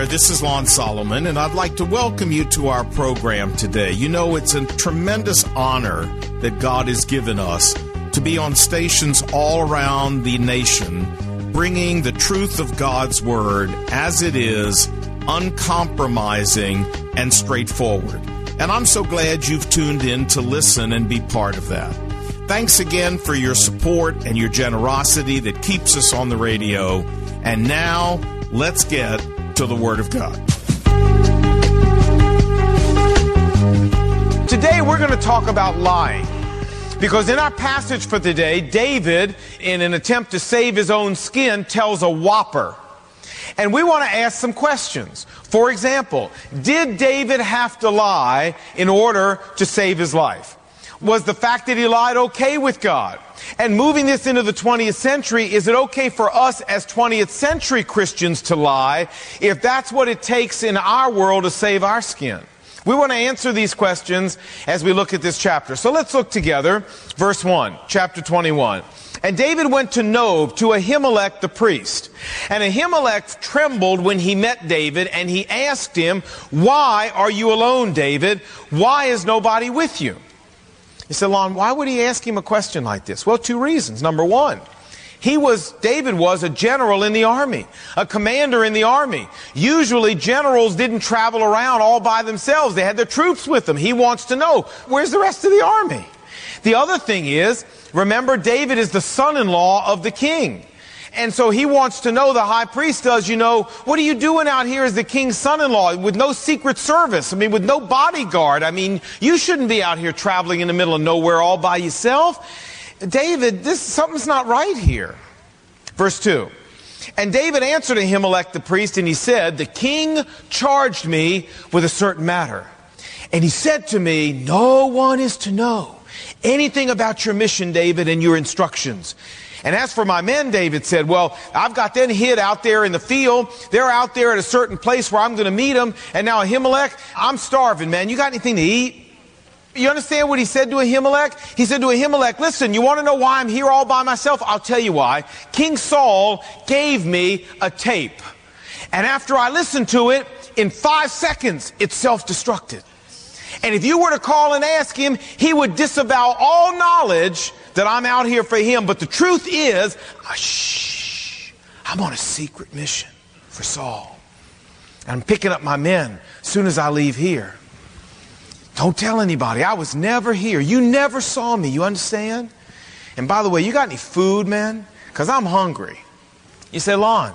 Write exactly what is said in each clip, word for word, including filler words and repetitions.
This is Lon Solomon, and I'd like to welcome you to our program today. You know, it's a tremendous honor that God has given us to be on stations all around the nation, bringing the truth of God's Word as it is, uncompromising and straightforward. And I'm so glad you've tuned in to listen and be part of that. Thanks again for your support and your generosity that keeps us on the radio. And now, let's get to the Word of God. Today we're going to talk about lying. Because in our passage for today, David, in an attempt to save his own skin, tells a whopper. And we want to ask some questions. For example, did David have to lie in order to save his life? Was the fact that he lied okay with God? And moving this into the twentieth century, is it okay for us as twentieth century Christians to lie if that's what it takes in our world to save our skin? We want to answer these questions as we look at this chapter. So let's look together. Verse one, chapter twenty-one. And David went to Nob, to Ahimelech the priest. And Ahimelech trembled when he met David, and he asked him, "Why are you alone, David? Why is nobody with you?" He said, Lon, why would he ask him a question like this? Well, two reasons. Number one, he was, David was a general in the army, a commander in the army. Usually generals didn't travel around all by themselves. They had their troops with them. He wants to know, where's the rest of the army? The other thing is, remember, David is the son-in-law of the king. And so he wants to know, the high priest does, you know, what are you doing out here as the king's son-in-law with no secret service? I mean, with no bodyguard. I mean, you shouldn't be out here traveling in the middle of nowhere all by yourself. David, this something's not right here. Verse two. And David answered Ahimelech the priest, and he said, the king charged me with a certain matter. And he said to me, no one is to know anything about your mission, David, and your instructions. And as for my men, David said, well, I've got them hid out there in the field. They're out there at a certain place where I'm going to meet them. And now Ahimelech, I'm starving, man. You got anything to eat? You understand what he said to Ahimelech? He said to Ahimelech, listen, you want to know why I'm here all by myself? I'll tell you why. King Saul gave me a tape. And after I listened to it, in five seconds, it self-destructed. And if you were to call and ask him, he would disavow all knowledge that I'm out here for him. But the truth is, uh, shh, I'm on a secret mission for Saul. I'm picking up my men as soon as I leave here. Don't tell anybody. I was never here. You never saw me. You understand? And by the way, you got any food, man? Because I'm hungry. You say, Lon,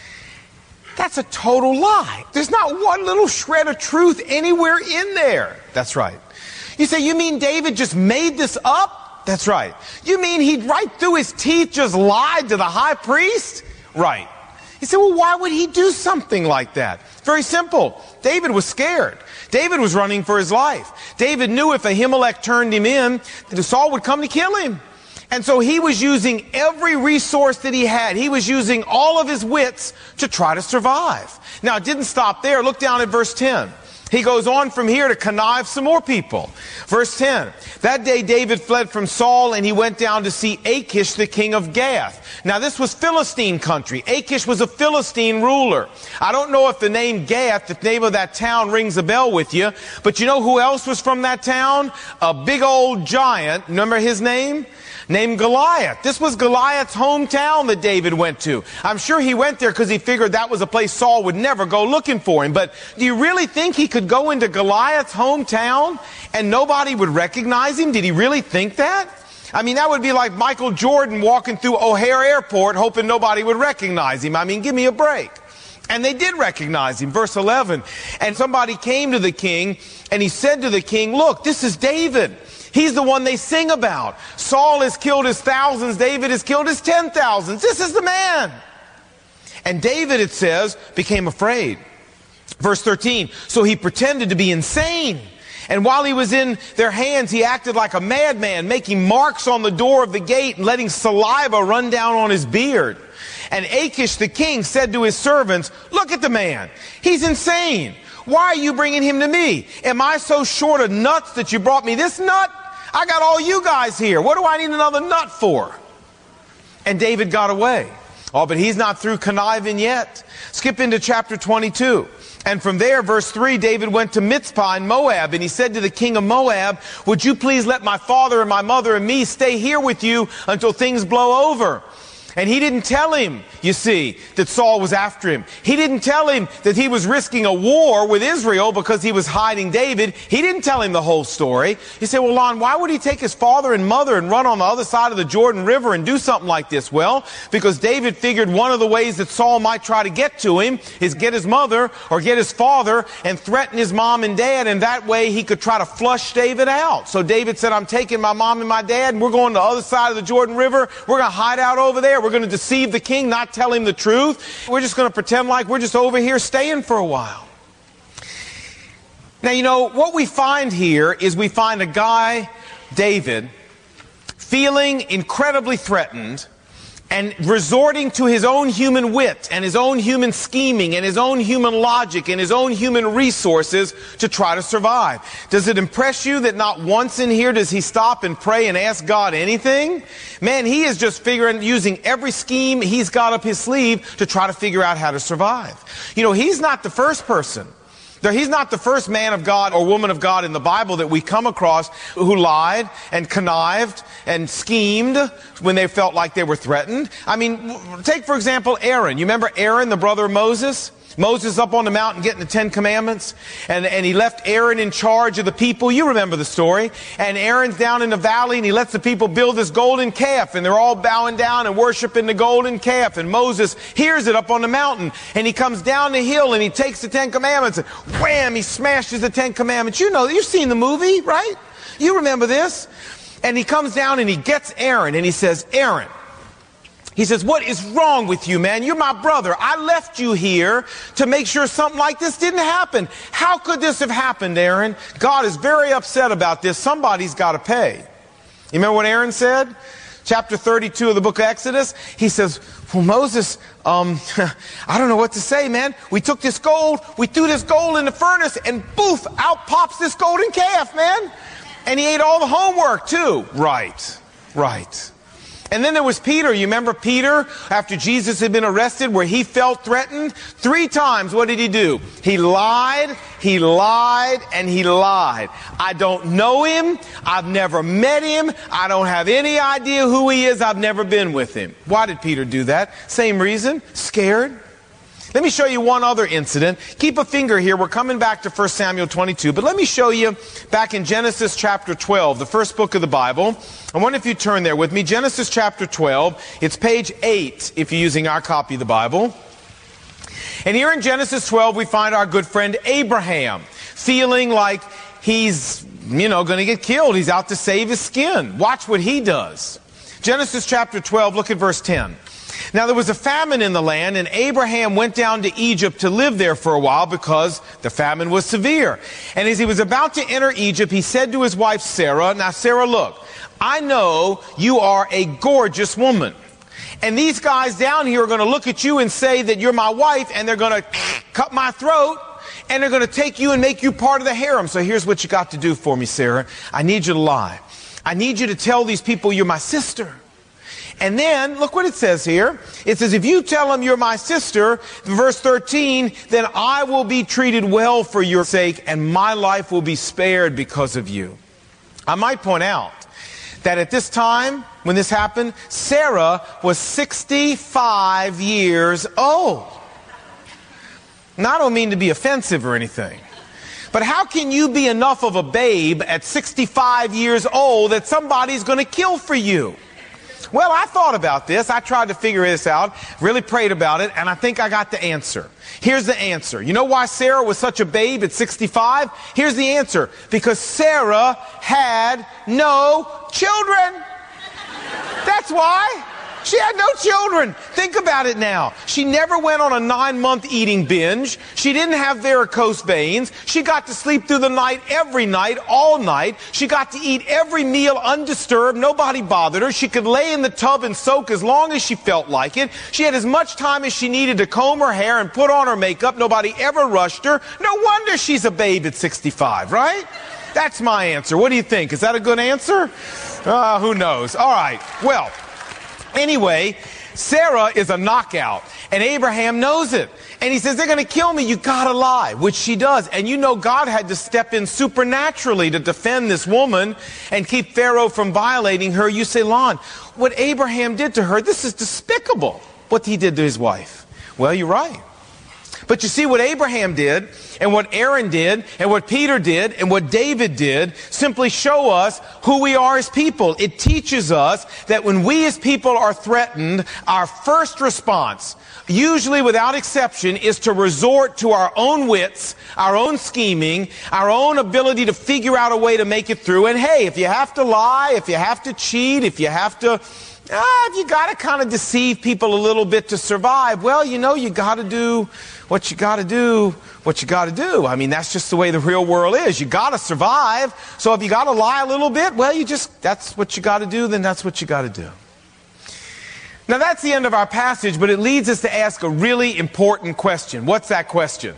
that's a total lie. There's not one little shred of truth anywhere in there. That's right. You say, you mean David just made this up? That's right. You mean he right through his teeth just lied to the high priest? Right. You say, well, why would he do something like that? Very simple. David was scared. David was running for his life. David knew if Ahimelech turned him in, that Saul would come to kill him. And so he was using every resource that he had. He was using all of his wits to try to survive. Now, it didn't stop there. Look down at verse ten. He goes on from here to connive some more people. Verse ten. That day David fled from Saul, and he went down to see Achish, the king of Gath. Now this was Philistine country. Achish was a Philistine ruler. I don't know if the name Gath, the name of that town, rings a bell with you. But you know who else was from that town? A big old giant. Remember his name? Named Goliath. This was Goliath's hometown that David went to. I'm sure he went there because he figured that was a place Saul would never go looking for him. But do you really think he could go into Goliath's hometown and nobody would recognize him? Did he really think that? I mean, that would be like Michael Jordan walking through O'Hare Airport hoping nobody would recognize him. I mean, give me a break. And they did recognize him. Verse eleven. And somebody came to the king, and he said to the king, look, this is David. He's the one they sing about. Saul has killed his thousands. David has killed his ten thousands. This is the man. And David, it says, became afraid. Verse thirteen. So he pretended to be insane. And while he was in their hands, he acted like a madman, making marks on the door of the gate and letting saliva run down on his beard. And Achish the king said to his servants, look at the man. He's insane. Why are you bringing him to me? Am I so short of nuts that you brought me this nut? I got all you guys here. What do I need another nut for? And David got away. Oh, but he's not through conniving yet. Skip into chapter twenty-two. And from there, verse three, David went to Mizpah in Moab, and he said to the king of Moab, would you please let my father and my mother and me stay here with you until things blow over? And he didn't tell him, you see, that Saul was after him. He didn't tell him that he was risking a war with Israel because he was hiding David. He didn't tell him the whole story. He said, well, Lon, why would he take his father and mother and run on the other side of the Jordan River and do something like this? Well, because David figured one of the ways that Saul might try to get to him is get his mother or get his father and threaten his mom and dad, and that way he could try to flush David out. So David said, I'm taking my mom and my dad, and we're going to the other side of the Jordan River. We're going to hide out over there. We're going to deceive the king, not tell him the truth. We're just going to pretend like we're just over here staying for a while. Now, you know, what we find here is we find a guy, David, feeling incredibly threatened and resorting to his own human wit and his own human scheming and his own human logic and his own human resources to try to survive. Does it impress you that not once in here does he stop and pray and ask God anything? Man, he is just figuring, using every scheme he's got up his sleeve to try to figure out how to survive. You know, he's not the first person. He's not the first man of God or woman of God in the Bible that we come across who lied and connived and schemed when they felt like they were threatened. I mean, take, for example, Aaron. You remember Aaron, the brother of Moses? Moses up on the mountain getting the Ten Commandments, and, and he left Aaron in charge of the people. You remember the story. And Aaron's down in the valley, and he lets the people build this golden calf, and they're all bowing down and worshiping the golden calf. And Moses hears it up on the mountain, and he comes down the hill, and he takes the Ten Commandments, and wham, he smashes the Ten Commandments. You know, you've seen the movie, right? You remember this. And he comes down, and he gets Aaron, and he says, Aaron, he says, what is wrong with you, man? You're my brother. I left you here to make sure something like this didn't happen. How could this have happened, Aaron? God is very upset about this. Somebody's got to pay. You remember what Aaron said? Chapter thirty-two of the book of Exodus. He says, well, Moses, um, I don't know what to say, man. We took this gold, we threw this gold in the furnace, and poof, out pops this golden calf, man. And he ate all the homework, too. Right, right. And then there was Peter. You remember Peter, after Jesus had been arrested, where he felt threatened? Three times, what did he do? He lied, he lied, and he lied. I don't know him. I've never met him. I don't have any idea who he is. I've never been with him. Why did Peter do that? Same reason. Scared. Let me show you one other incident. Keep a finger here. We're coming back to First Samuel twenty-two. But let me show you back in Genesis chapter twelve, the first book of the Bible. I wonder if you turn there with me. Genesis chapter twelve. It's page eight if you're using our copy of the Bible. And here in Genesis twelve, we find our good friend Abraham feeling like he's, you know, going to get killed. He's out to save his skin. Watch what he does. Genesis chapter twelve, look at verse ten. Now there was a famine in the land, and Abraham went down to Egypt to live there for a while because the famine was severe. And as he was about to enter Egypt, he said to his wife Sarah, now Sarah, look, I know you are a gorgeous woman. And these guys down here are going to look at you and say that you're my wife, and they're going to cut my throat, and they're going to take you and make you part of the harem. So here's what you got to do for me, Sarah. I need you to lie. I need you to tell these people you're my sister. And then, look what it says here. It says, if you tell them you're my sister, verse thirteen, then I will be treated well for your sake, and my life will be spared because of you. I might point out that at this time, when this happened, Sarah was sixty-five years old. Now, I don't mean to be offensive or anything, but how can you be enough of a babe at sixty-five years old that somebody's going to kill for you? Well, I thought about this. I tried to figure this out, really prayed about it, and I think I got the answer. Here's the answer. You know why Sarah was such a babe at sixty-five? Here's the answer. Because Sarah had no children. That's why. She had no children. Think about it now. She never went on a nine-month eating binge. She didn't have varicose veins. She got to sleep through the night every night, all night. She got to eat every meal undisturbed. Nobody bothered her. She could lay in the tub and soak as long as she felt like it. She had as much time as she needed to comb her hair and put on her makeup. Nobody ever rushed her. No wonder she's a babe at sixty-five, right? That's my answer. What do you think? Is that a good answer? Uh, who knows? All right. Well, anyway, Sarah is a knockout, and Abraham knows it. And he says, they're going to kill me. You got to lie, which she does. And you know God had to step in supernaturally to defend this woman and keep Pharaoh from violating her. You say, Lon, what Abraham did to her, this is despicable, what he did to his wife. Well, you're right. But you see, what Abraham did, and what Aaron did, and what Peter did, and what David did, simply show us who we are as people. It teaches us that when we as people are threatened, our first response, usually without exception, is to resort to our own wits, our own scheming, our own ability to figure out a way to make it through. And hey, if you have to lie, if you have to cheat, if you have to, ah, if you got to kind of deceive people a little bit to survive, well, you know, you got to do what you got to do, what you got to do. I mean, that's just the way the real world is. You got to survive. So if you got to lie a little bit, well, you just, that's what you got to do, then that's what you got to do. Now, that's the end of our passage, but it leads us to ask a really important question. What's that question?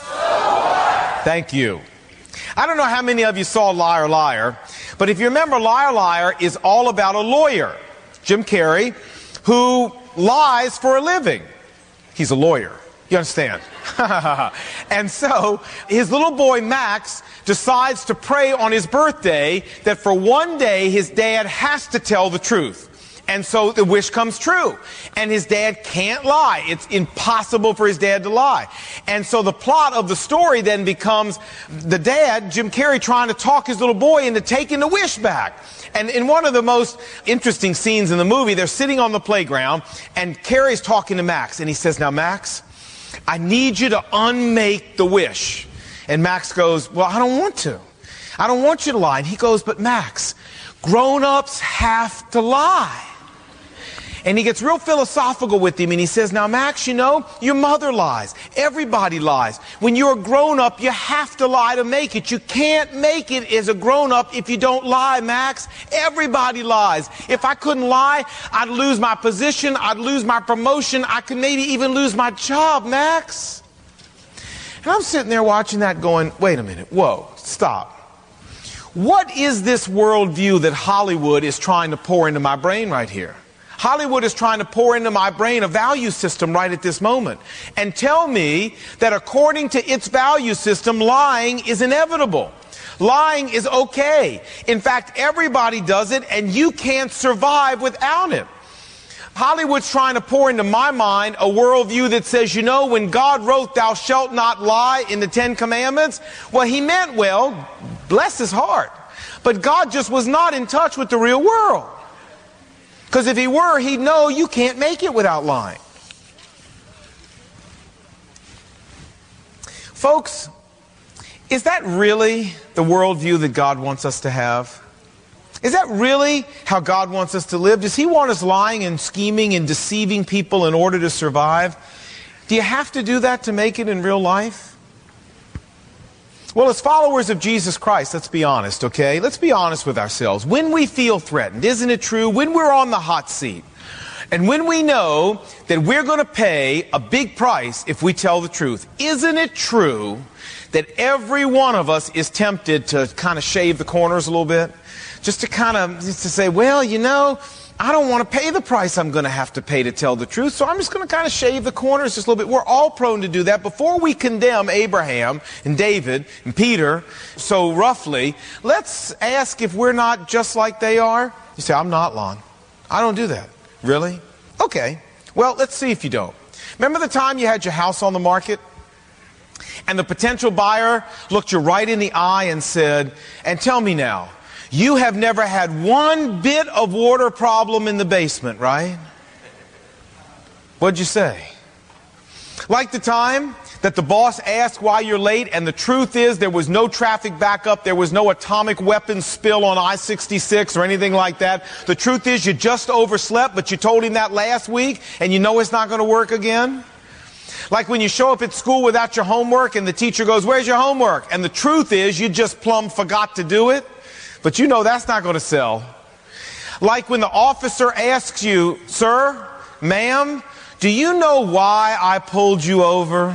Thank you. I don't know how many of you saw Liar, Liar, but if you remember, Liar, Liar is all about a lawyer, Jim Carrey, who lies for a living. He's a lawyer. You understand? And so his little boy Max decides to pray on his birthday that for one day his dad has to tell the truth. And so the wish comes true. And his dad can't lie. It's impossible for his dad to lie. And so the plot of the story then becomes the dad, Jim Carrey, trying to talk his little boy into taking the wish back. And in one of the most interesting scenes in the movie, they're sitting on the playground, and Carrey's talking to Max, and he says, now, Max, I need you to unmake the wish. And Max goes, well, I don't want to. I don't want you to lie. And he goes, but Max, grown-ups have to lie. And he gets real philosophical with him, and he says, now, Max, you know, your mother lies. Everybody lies. When you're a grown-up, you have to lie to make it. You can't make it as a grown-up if you don't lie, Max. Everybody lies. If I couldn't lie, I'd lose my position. I'd lose my promotion. I could maybe even lose my job, Max. And I'm sitting there watching that going, wait a minute. Whoa, stop. What is this worldview that Hollywood is trying to pour into my brain right here? Hollywood is trying to pour into my brain a value system right at this moment and tell me that according to its value system, lying is inevitable. Lying is okay. In fact, everybody does it, and you can't survive without it. Hollywood's trying to pour into my mind a worldview that says, you know, when God wrote thou shalt not lie in the Ten Commandments, well, he meant well, bless his heart. But God just was not in touch with the real world. Because if he were, he'd know you can't make it without lying. Folks, is that really the worldview that God wants us to have? Is that really how God wants us to live? Does he want us lying and scheming and deceiving people in order to survive? Do you have to do that to make it in real life? Well, as followers of Jesus Christ, let's be honest, okay? Let's be honest with ourselves. When we feel threatened, isn't it true? When we're on the hot seat, and when we know that we're going to pay a big price if we tell the truth, isn't it true that every one of us is tempted to kind of shave the corners a little bit? Just to kind of, just to say, well, you know, I don't want to pay the price I'm going to have to pay to tell the truth, so I'm just going to kind of shave the corners just a little bit. We're all prone to do that. Before we condemn Abraham and David and Peter so roughly, let's ask if we're not just like they are. You say, I'm not, Lon. I don't do that. Really? Okay. Well, let's see if you don't. Remember the time you had your house on the market? And the potential buyer looked you right in the eye and said, and tell me now, you have never had one bit of water problem in the basement, right? What'd you say? Like the time that the boss asked why you're late, and the truth is there was no traffic backup, there was no atomic weapons spill on I sixty-six or anything like that. The truth is you just overslept, but you told him that last week, and you know it's not going to work again. Like when you show up at school without your homework, and the teacher goes, where's your homework? And the truth is you just plumb forgot to do it. But you know that's not going to sell. Like when the officer asks you, sir, ma'am, do you know why I pulled you over?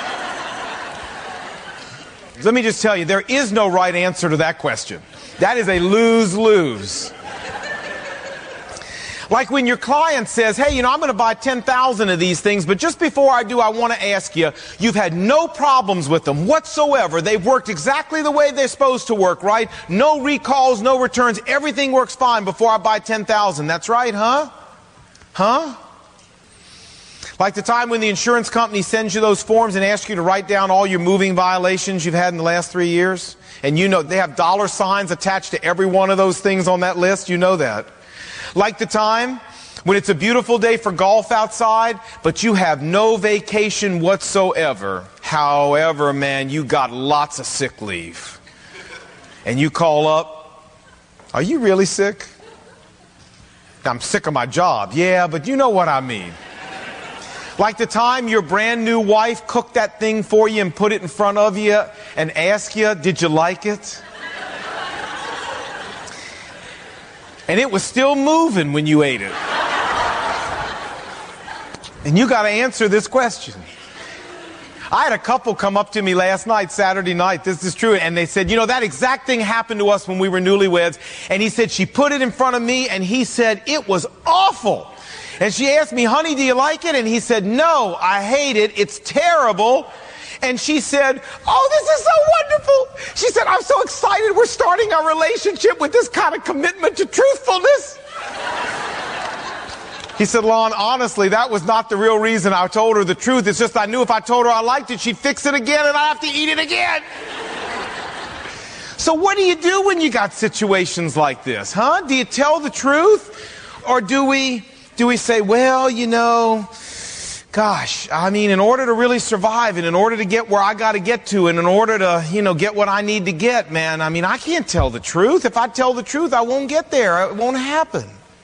Let me just tell you, there is no right answer to that question. That is a lose-lose. Like when your client says, hey, you know, I'm going to buy ten thousand of these things, but just before I do, I want to ask you, you've had no problems with them whatsoever. They've worked exactly the way they're supposed to work, right? No recalls, no returns. Everything works fine before I buy ten thousand. That's right, huh? Huh? Like the time when the insurance company sends you those forms and asks you to write down all your moving violations you've had in the last three years. And you know, they have dollar signs attached to every one of those things on that list. You know that. Like the time when it's a beautiful day for golf outside, but you have no vacation whatsoever. However, man, you got lots of sick leave. And you call up, are you really sick? I'm sick of my job. Yeah, but you know what I mean. Like the time your brand new wife cooked that thing for you and put it in front of you and asked you, did you like it? And it was still moving when you ate it. And you got to answer this question. I had a couple come up to me last night, Saturday night, this is true, and they said, you know, that exact thing happened to us when we were newlyweds. And he said, she put it in front of me, and he said, it was awful. And she asked me, honey, do you like it? And he said, no, I hate it. It's terrible. And she said, oh, this is so wonderful. She said, I'm so excited we're starting our relationship with this kind of commitment to truthfulness. He said, Lon, honestly, that was not the real reason I told her the truth. It's just I knew if I told her I liked it, she'd fix it again and I'd have to eat it again. So what do you do when you got situations like this, huh? Do you tell the truth? Or do we, do we say, well, you know, gosh, I mean, in order to really survive and in order to get where I got to get to and in order to, you know, get what I need to get, man, I mean, I can't tell the truth. If I tell the truth, I won't get there. It won't happen.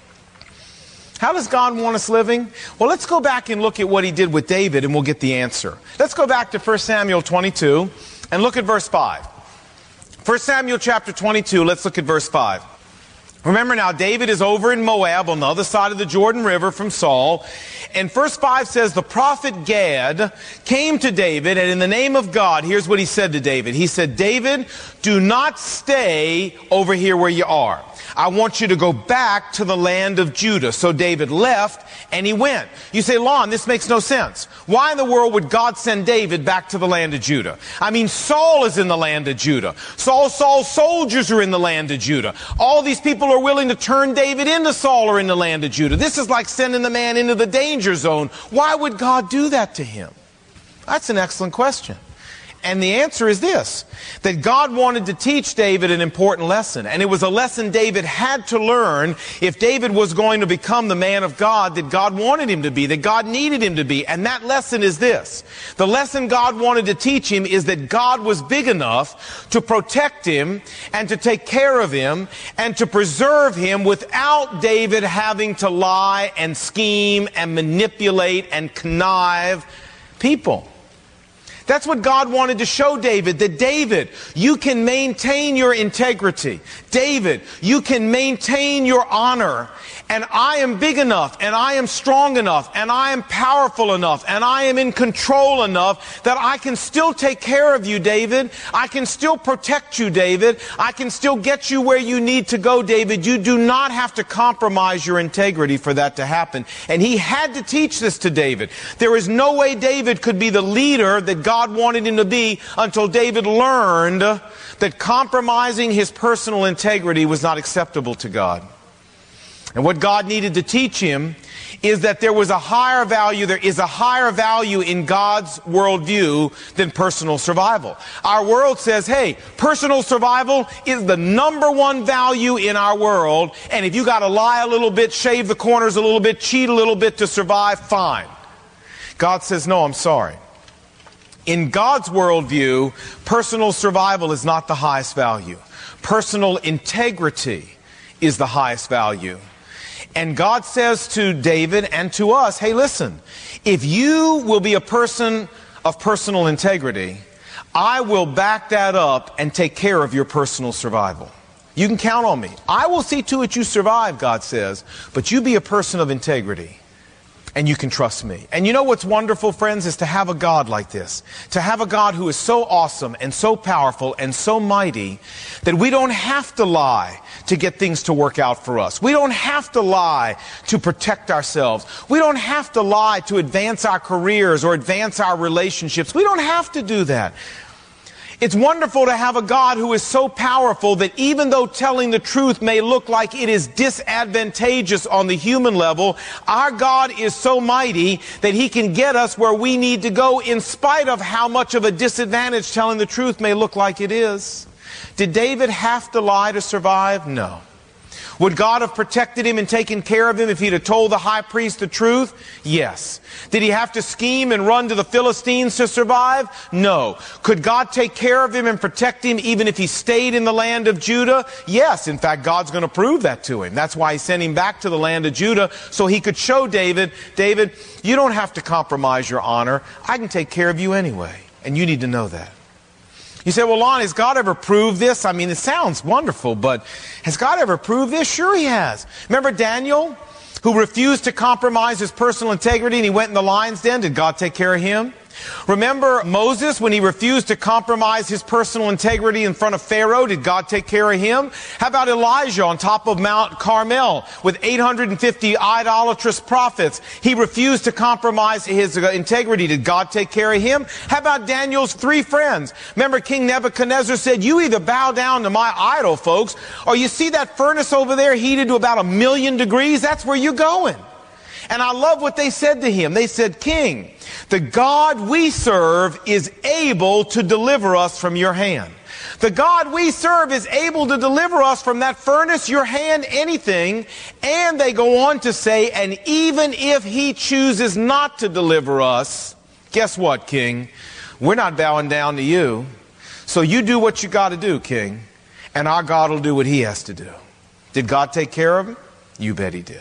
How does God want us living? Well, let's go back and look at what he did with David and we'll get the answer. Let's go back to First Samuel twenty-two and look at verse five. First Samuel chapter twenty-two, let's look at verse five. Remember now, David is over in Moab on the other side of the Jordan River from Saul. And verse five says, the prophet Gad came to David, and in the name of God, here's what he said to David. He said, David, do not stay over here where you are. I want you to go back to the land of Judah. So David left and he went. You say, Lon, this makes no sense. Why in the world would God send David back to the land of Judah? I mean, Saul is in the land of Judah. Saul, Saul's soldiers are in the land of Judah. All these people are willing to turn David into Saul are in the land of Judah. This is like sending the man into the danger zone. Why would God do that to him? That's an excellent question. And the answer is this, that God wanted to teach David an important lesson. And it was a lesson David had to learn if David was going to become the man of God that God wanted him to be, that God needed him to be. And that lesson is this. The lesson God wanted to teach him is that God was big enough to protect him and to take care of him and to preserve him without David having to lie and scheme and manipulate and connive people. That's what God wanted to show David, that David, you can maintain your integrity. David, you can maintain your honor. And I am big enough, and I am strong enough, and I am powerful enough, and I am in control enough that I can still take care of you, David. I can still protect you, David. I can still get you where you need to go, David. You do not have to compromise your integrity for that to happen. And he had to teach this to David. There is no way David could be the leader that God wanted him to be until David learned that compromising his personal integrity was not acceptable to God. And what God needed to teach him is that there was a higher value, there is a higher value in God's worldview than personal survival. Our world says, hey, personal survival is the number one value in our world, and if you got to lie a little bit, shave the corners a little bit, cheat a little bit to survive, fine. God says, no, I'm sorry. In God's worldview, personal survival is not the highest value. Personal integrity is the highest value. And God says to David and to us, hey, listen, if you will be a person of personal integrity, I will back that up and take care of your personal survival. You can count on me. I will see to it you survive, God says, but you be a person of integrity. And you can trust me. And you know what's wonderful, friends, is to have a God like this. To have a God who is so awesome and so powerful and so mighty that we don't have to lie to get things to work out for us. We don't have to lie to protect ourselves. We don't have to lie to advance our careers or advance our relationships. We don't have to do that. It's wonderful to have a God who is so powerful that even though telling the truth may look like it is disadvantageous on the human level, our God is so mighty that He can get us where we need to go in spite of how much of a disadvantage telling the truth may look like it is. Did David have to lie to survive? No. Would God have protected him and taken care of him if he'd have told the high priest the truth? Yes. Did he have to scheme and run to the Philistines to survive? No. Could God take care of him and protect him even if he stayed in the land of Judah? Yes. In fact, God's going to prove that to him. That's why He sent him back to the land of Judah, so He could show David, David, you don't have to compromise your honor. I can take care of you anyway. And you need to know that. You say, well, Lon, has God ever proved this? I mean, it sounds wonderful, but has God ever proved this? Sure He has. Remember Daniel, who refused to compromise his personal integrity and he went in the lion's den? Did God take care of him? Remember Moses, when he refused to compromise his personal integrity in front of Pharaoh? Did God take care of him? How about Elijah on top of Mount Carmel with eight hundred fifty idolatrous prophets? He refused to compromise his integrity. Did God take care of him? How about Daniel's three friends? Remember King Nebuchadnezzar said, you either bow down to my idol, folks, or you see that furnace over there heated to about a million degrees? That's where you're going. And I love what they said to him. They said, King, the God we serve is able to deliver us from your hand. The God we serve is able to deliver us from that furnace, your hand, anything. And they go on to say, and even if He chooses not to deliver us, guess what, King? We're not bowing down to you. So you do what you got to do, King. And our God will do what He has to do. Did God take care of him? You bet He did.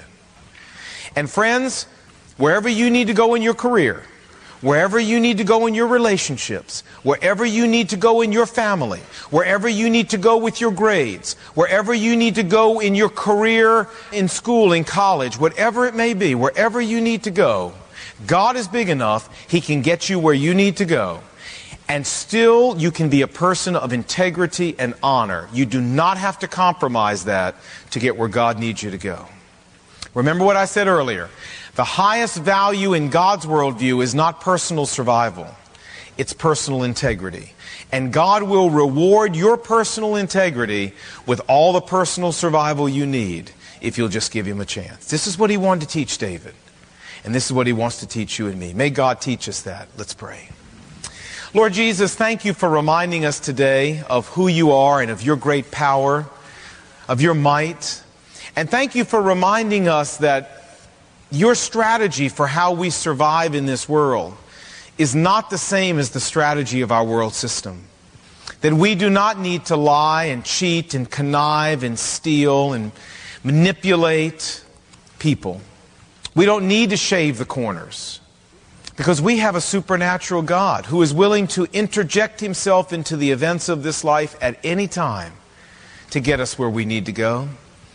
And friends, wherever you need to go in your career, wherever you need to go in your relationships, wherever you need to go in your family, wherever you need to go with your grades, wherever you need to go in your career, in school, in college, whatever it may be, wherever you need to go, God is big enough, He can get you where you need to go. And still, you can be a person of integrity and honor. You do not have to compromise that to get where God needs you to go. Remember what I said earlier. The highest value in God's worldview is not personal survival. It's personal integrity. And God will reward your personal integrity with all the personal survival you need if you'll just give Him a chance. This is what He wanted to teach David. And this is what He wants to teach you and me. May God teach us that. Let's pray. Lord Jesus, thank You for reminding us today of who You are and of Your great power, of Your might. And thank You for reminding us that Your strategy for how we survive in this world is not the same as the strategy of our world system. That we do not need to lie and cheat and connive and steal and manipulate people. We don't need to shave the corners because we have a supernatural God who is willing to interject Himself into the events of this life at any time to get us where we need to go.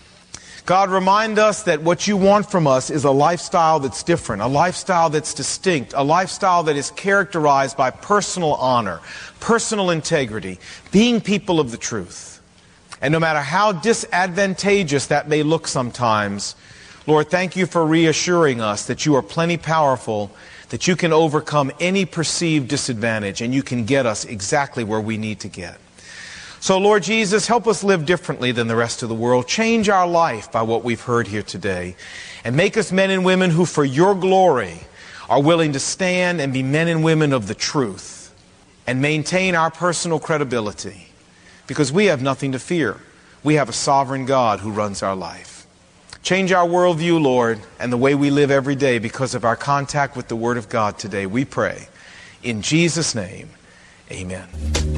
God, remind us that what You want from us is a lifestyle that's different, a lifestyle that's distinct, a lifestyle that is characterized by personal honor, personal integrity, being people of the truth. And no matter how disadvantageous that may look sometimes, Lord, thank You for reassuring us that You are plenty powerful, that You can overcome any perceived disadvantage and You can get us exactly where we need to get. So, Lord Jesus, help us live differently than the rest of the world. Change our life by what we've heard here today. And make us men and women who, for Your glory, are willing to stand and be men and women of the truth and maintain our personal credibility. Because we have nothing to fear. We have a sovereign God who runs our life. Change our worldview, Lord, and the way we live every day because of our contact with the Word of God today. We pray. In Jesus' name, amen.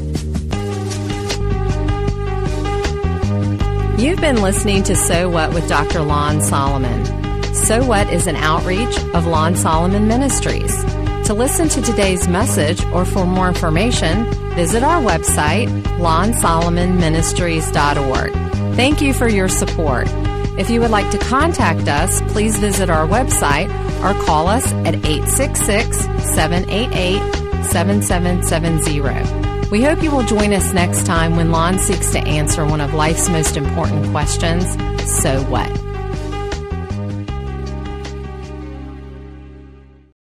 You've been listening to So What with Doctor Lon Solomon. So What is an outreach of Lon Solomon Ministries. To listen to today's message or for more information, visit our website, lon solomon ministries dot org. Thank you for your support. If you would like to contact us, please visit our website or call us at eight six six, seven eight eight, seven seven seven zero. We hope you will join us next time when Lon seeks to answer one of life's most important questions, so what?